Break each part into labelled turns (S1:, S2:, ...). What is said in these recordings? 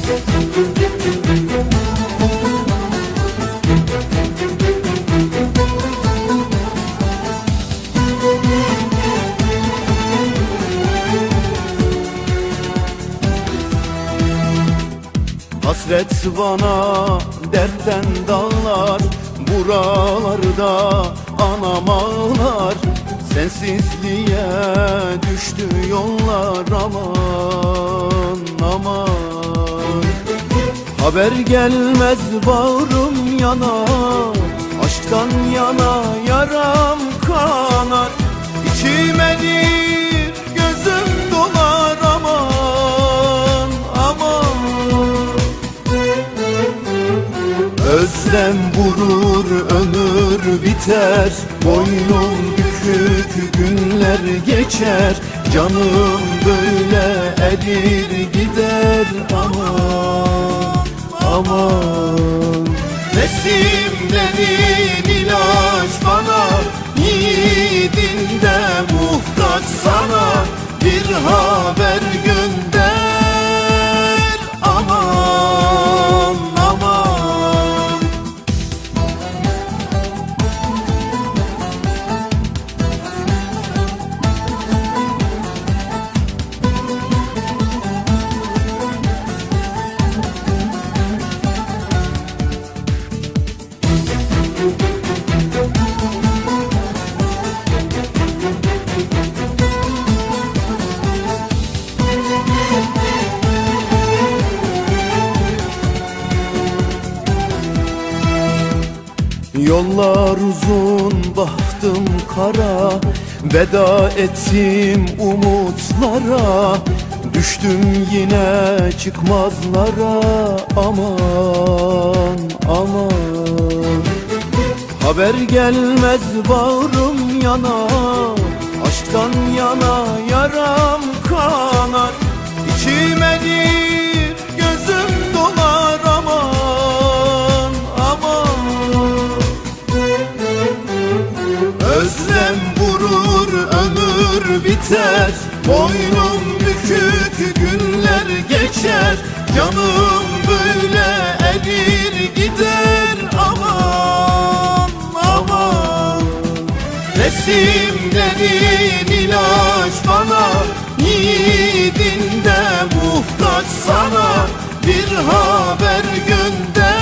S1: Hasret bana dertten dağlar, buralarda anam ağlar. Sensizliğe düştü yollar, aman aman. Haber gelmez bağrım yanar, aşktan yana yaram kanar. İçime bir gözüm dolar, aman aman. Özlem vurur ömür biter, boynum bükük günler geçer. Canım böyle erir gider, aman aman. Resimlerin ilaç bana, yiğidin de muhtaç sana. Bir haber gönder, aman aman. Yollar uzun, bahtım kara, veda ettim umutlara. Düştüm yine çıkmazlara, aman aman. Haber gelmez bağrım yanar, aşktan yana yaram kanar. İçime bir gözüm dolar, aman aman. Özlem vurur ömür biter, boynum bükük günler geçer. Canım böyle erir gider, aman aman. Resimlerin ilaç bana, yiğidin de muhtaç sana. Bir haber gönder,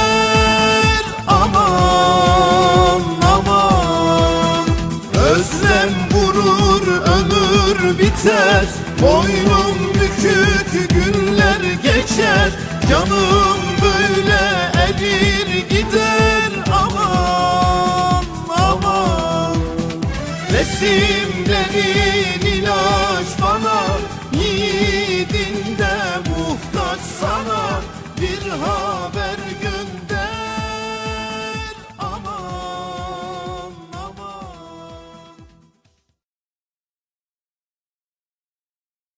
S1: aman aman. Özlem vurur ömür biter, boynum bükük günler geçer. Canım böyle erir gider, aman aman. Resimlerin ilaç bana, yiğit